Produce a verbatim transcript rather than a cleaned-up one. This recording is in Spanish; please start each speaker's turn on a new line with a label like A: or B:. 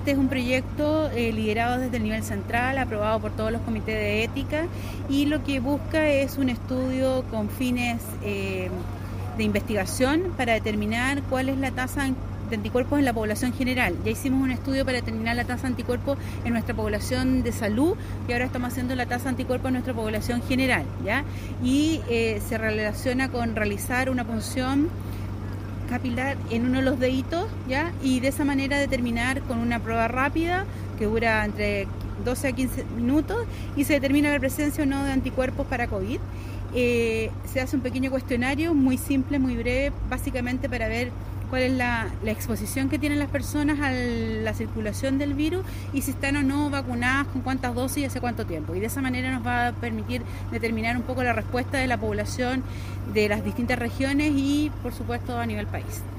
A: Este es un proyecto eh, liderado desde el nivel central, aprobado por todos los comités de ética, y lo que busca es un estudio con fines eh, de investigación para determinar cuál es la tasa de anticuerpos en la población general. Ya hicimos un estudio para determinar la tasa de anticuerpos en nuestra población de salud y ahora estamos haciendo la tasa de anticuerpos en nuestra población general, ¿ya? Y eh, se relaciona con realizar una punción capilar en uno de los deditos, ¿ya? Y de esa manera determinar con una prueba rápida que dura entre doce a quince minutos y se determina la presencia o no de anticuerpos para COVID. Eh, se hace un pequeño cuestionario muy simple, muy breve, básicamente para ver cuál es la, la exposición que tienen las personas a la circulación del virus y si están o no vacunadas, con cuántas dosis y hace cuánto tiempo. Y de esa manera nos va a permitir determinar un poco la respuesta de la población de las distintas regiones y, por supuesto, a nivel país.